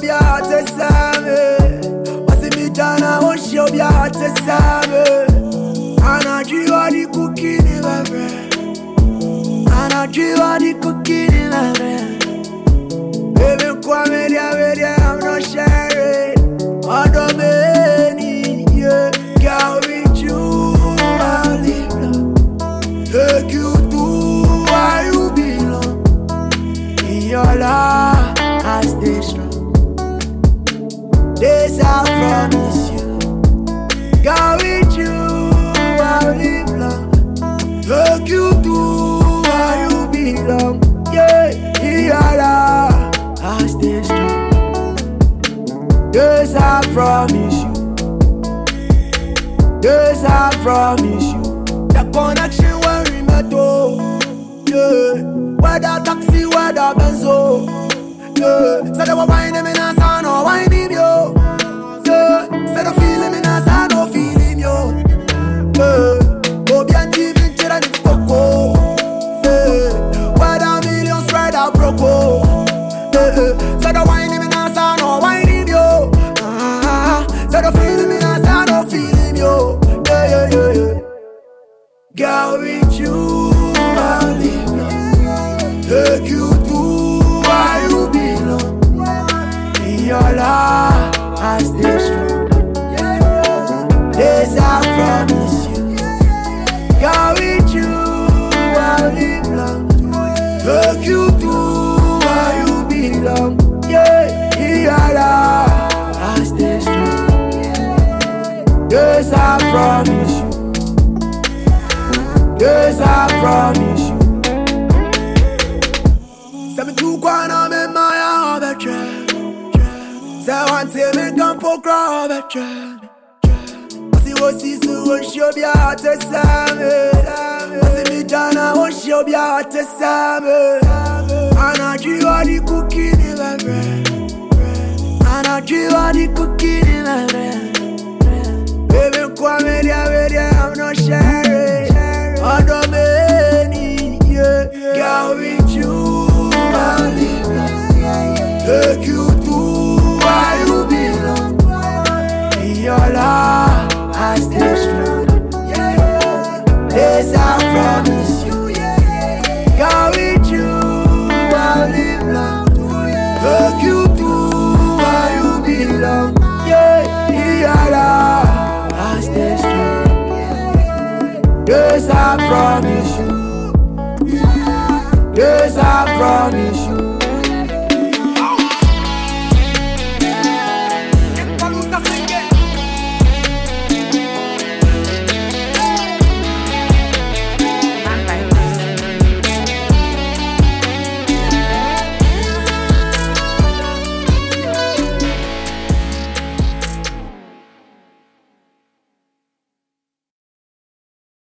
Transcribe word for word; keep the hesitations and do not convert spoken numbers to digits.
be a tesame. What's it me jana? Won't she be a tesame? And I dream of the cooking in my bread. And I dream of the cooking in my bread. Baby, come here, baby, I'm not sharing. I don't mean yeah, girl with you, I live love. Take you to where you belong. In your life, I stay strong. This I promise you. Girl with you, I live love. Take you to where you belong. Yeah, in your life, I stay strong. Yes, I promise you. Yes, I promise you. The connection where we met, oh, yeah. Whether taxi, whether benzo, yeah. Say they were whining me, I saw no whining yo, yeah. Say they feeling me, I saw no feeling yo, yeah. Go bien deep in the and coco, yeah. Whether millions spread out broke, yeah. Say they whining me, I saw no whining yo. Say the feeling me, I say no feeling yo. Yeah, yeah, yeah, yeah. Girl with you, I live love. Take you to where you belong. In your life, I stay strong. This I promise you. Girl with you, I live love. Take you to where you belong. Yeah, in your life, I stay strong. Yes, I promise you. Yes, I promise you. Say me too quiet, I'm in my other trap. Say one day me come for crowd a trap. See what see so what she be a tesame. See me jana what she be a tesame. And I dream of the cooking in my bread. And I dream of the cooking in my bread. Baby, come here, baby, I'm not sharing. I don't mean yeah, girl with you, I live love. Take you to where you belong. In your life, I stay strong. This I promise you. Girl with you, I live love. Take you to where you belong. Yeah, in your life. Yes, I